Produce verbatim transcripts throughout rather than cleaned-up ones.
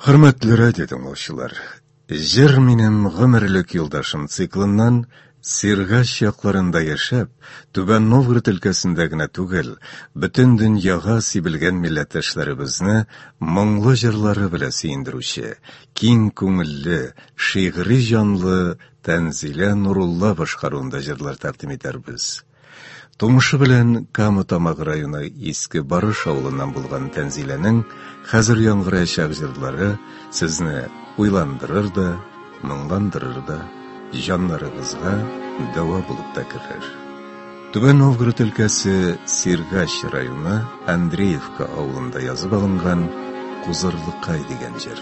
Hürmetli radyo dinləyicilər, Jir Minəm Gümürlük Yoldaşım циклынан Sirgaç якларында яшәп, Түбән Новгород өлкәсендә генә түгел, бөтен дөньяга сибелгән милләттәшләребезне моңлы җырлары белән сөендерүче, киң күңелле, шигъри җанлы Тәнзилә Нурулла башкаруында җырлар тәкъдим итәрбез. Тумышы белән Кама Тамагы районы Иске Барыш авылыннан булган Тәнзиләнең хәзер яңгыраячак җырлары сезне уйландырыр да, моңландырыр да, җаннарыгызга дәва булып та керер. Түбән Новгород өлкәсе Сиргач районы Андреевка авылында язып алынган Кузырлыкай дигән җыр.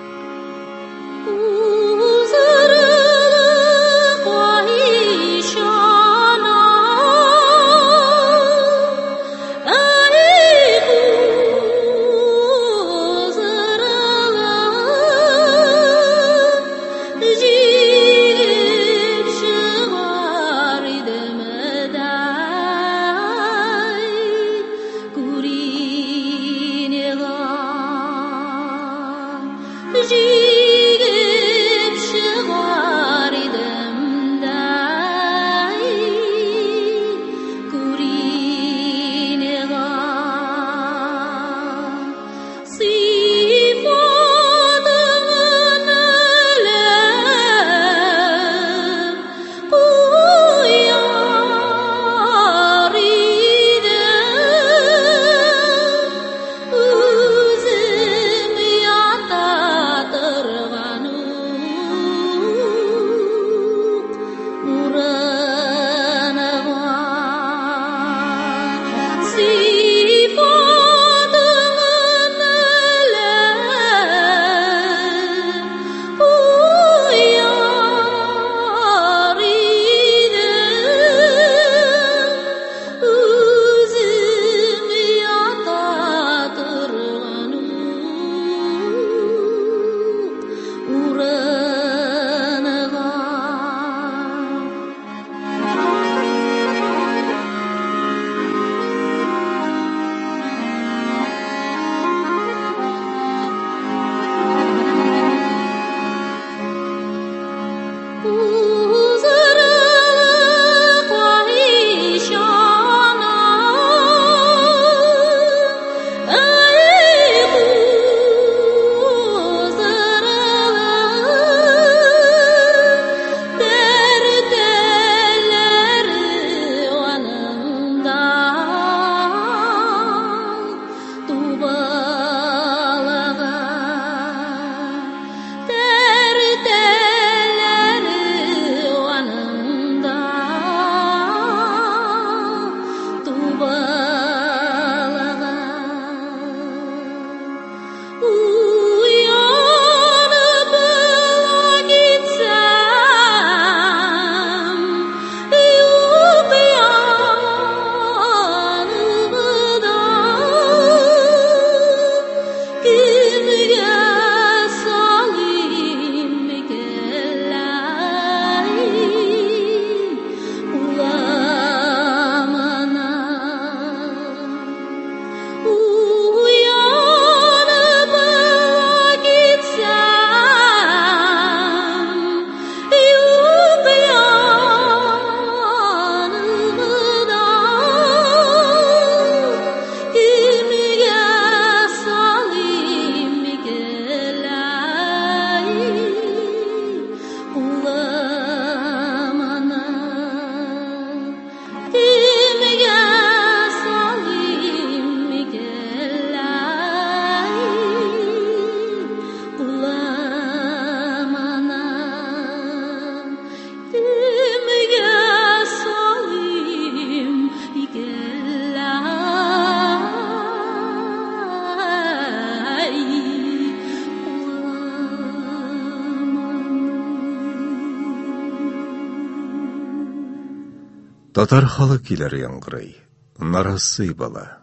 Татар халык килер яңгырый, нарасы бала.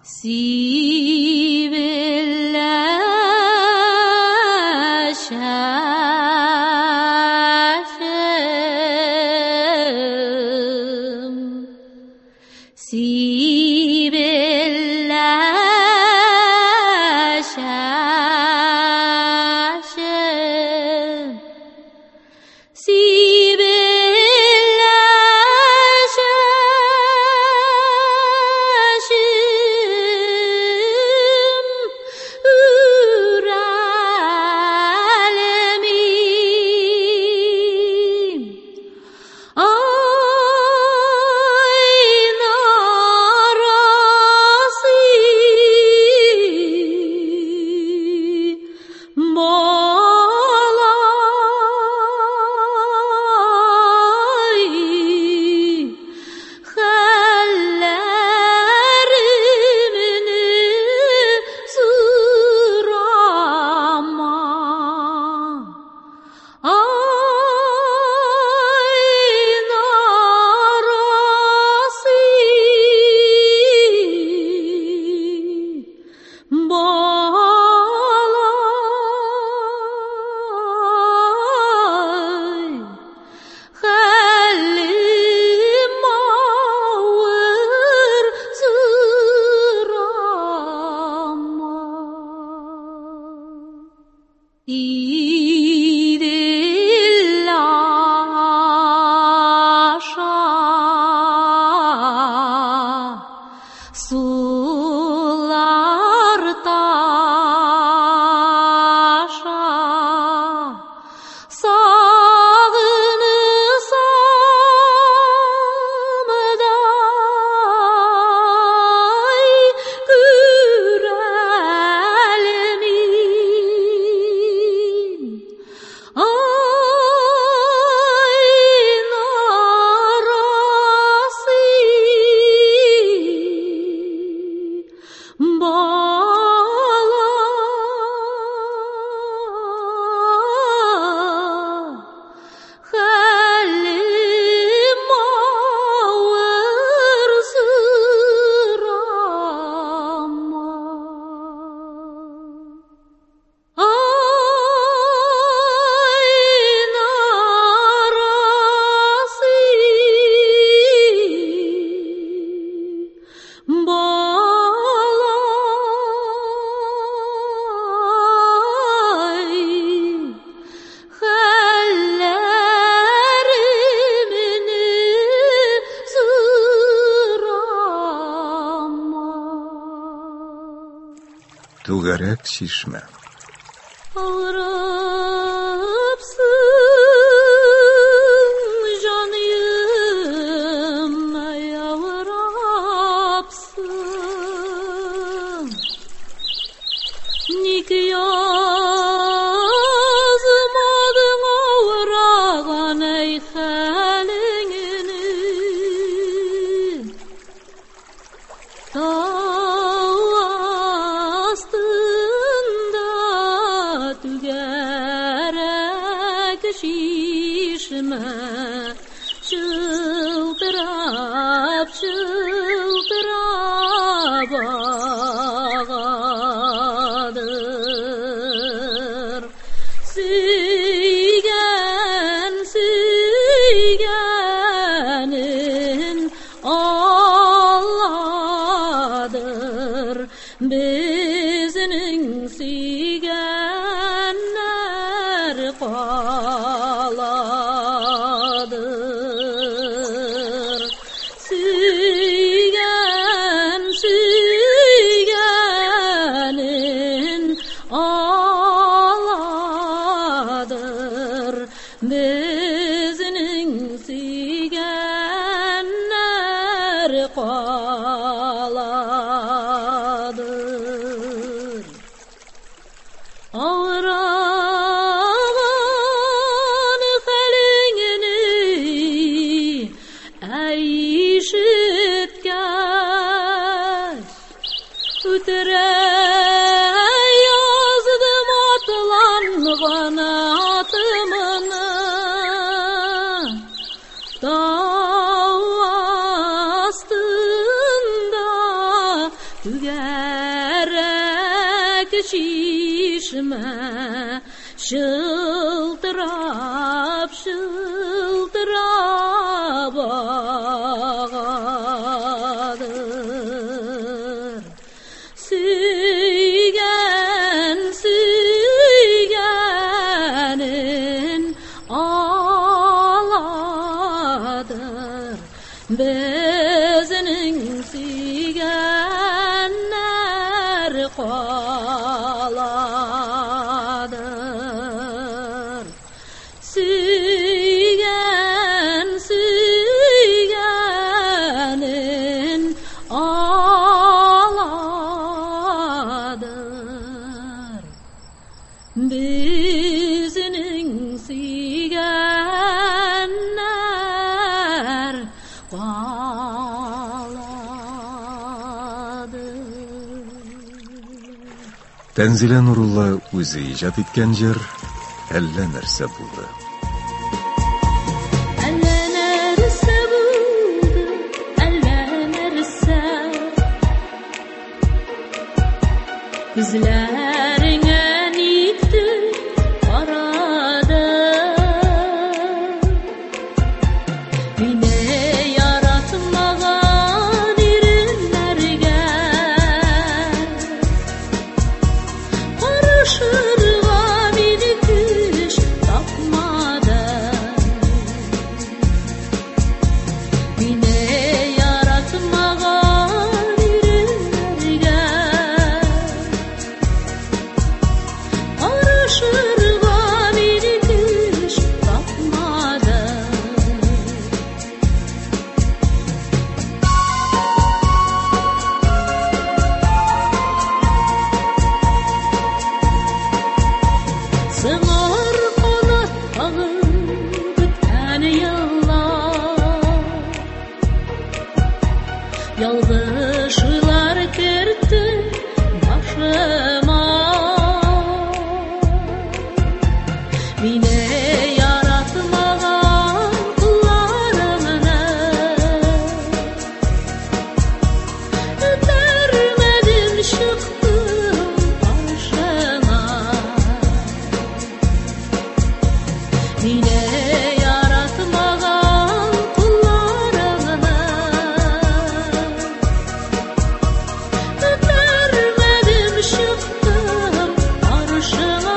Сибелләшәшем, Түгәрәк чишмә. Ağrapsın canım, ağrapsın. Nik yazmadın ağrağan ey halini. Şişme, çıltırap çıltırap ağadır. Süygen süygenin Allah'dır. Bizning süygenler qaladır. Süygen süygenin Allah'dır. Bizning süygenler qaladır. Ağrağan halingni ayşitgach Ütere yazdım atlanğan atımını. Dağ astında tügerek şişme, şıltırap şıltırap ağadır. Süygen süygenin Allah'dır. Bizning süygenler qaladır. Süygen süygenin Allah'dır. Bizning süygenler qaladır. Тәнзилә Нурулла үзе иҗат иткән җыр әллә нәрсә булды. Әллә нәрсә булды, әллә нәрсә. Күзләреңә никтер карады. Мине яратмаган иреннәргә карышырга мине Sığar kanat bağım bütün yıllar. Yalgış uylar kirdi başıma. Mine yaratmagan kullarını ötermedim çıktım karşına. Mine yaratmagan kullarını ötermedim çıktım karşına.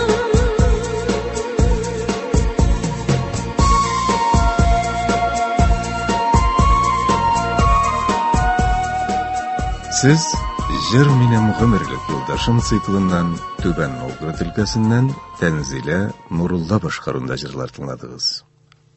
Siz Jir Menem Gümürlük Yoldaşım siklından Tüben Novgorod ülkesinden Tenzile Nurulla başkarında jırlar tınladınız.